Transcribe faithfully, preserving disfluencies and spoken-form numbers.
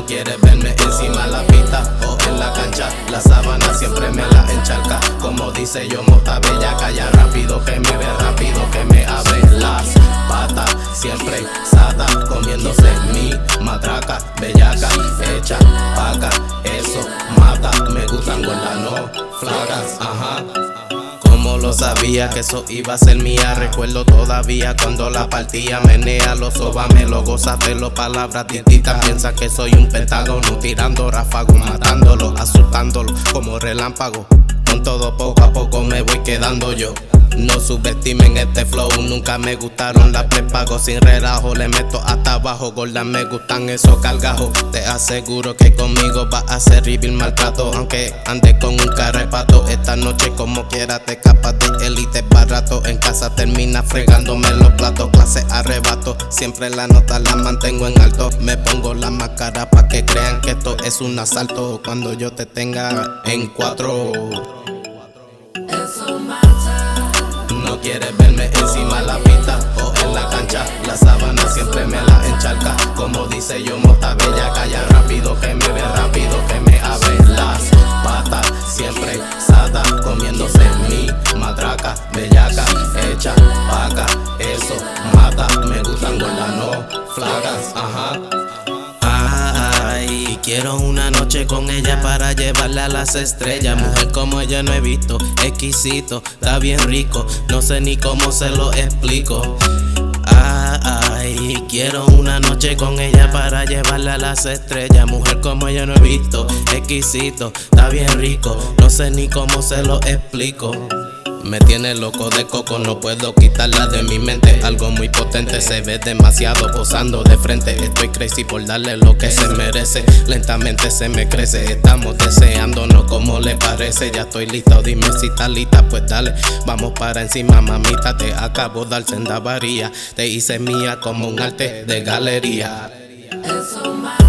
No quieres verme encima de la pista o en la cancha. La sábana siempre me la encharca. Como dice yo, mota bella, calla rápido que me ve, rápido que me abre las patas. Siempre sada, comiéndose mi matraca. Bellaca, hecha, paca, eso mata. Me gustan gordas, no flacas, ajá. Como lo sabía que eso iba a ser mía. Recuerdo todavía cuando la partía. Menea, lo sobame, lo gozaste, lo palabras distintas. Piensa que soy un pentágono, tirando ráfagos, matándolo, asustándolo como relámpago. Con todo poco a poco me voy quedando yo. No subestimen este flow, nunca me gustaron las prepagos. Sin relajo le meto hasta abajo, gorda me gustan esos cargajos. Te aseguro que conmigo vas a hacer reveal maltrato. Aunque ande con un carrepato, esta noche como quiera te escapas de élite barato. En casa termina fregándome los platos, clase arrebato. Siempre la nota la mantengo en alto. Me pongo la máscara pa' que crean que esto es un asalto. Cuando yo te tenga en cuatro. Eso mata. No quieres verme encima de la pista o en la cancha. La sábana siempre me la encharca. Como dice yo, mota bella, calla rápido que me ve, rápido que me abre las patas. Siempre sada, comiéndose mi matraca. Bellaca, hecha, paca, eso mata. Me gustan gordas, no flacas, ajá. Ay, quiero una noche con ella para llevarla a las estrellas. Mujer como ella no he visto, exquisito, está bien rico. No sé ni cómo se lo explico. Ay, quiero una noche con ella para llevarla a las estrellas. Mujer como ella no he visto, exquisito, está bien rico. No sé ni cómo se lo explico. Me tiene loco de coco, no puedo quitarla de mi mente. Algo muy potente, se ve demasiado posando de frente. Estoy crazy por darle lo que se merece. Lentamente se me crece, estamos deseándonos como le parece. Ya estoy listo, dime si estás lista, pues dale. Vamos para encima, mamita, te acabo de dar senda varía. Te hice mía como un arte de galería. Eso mata.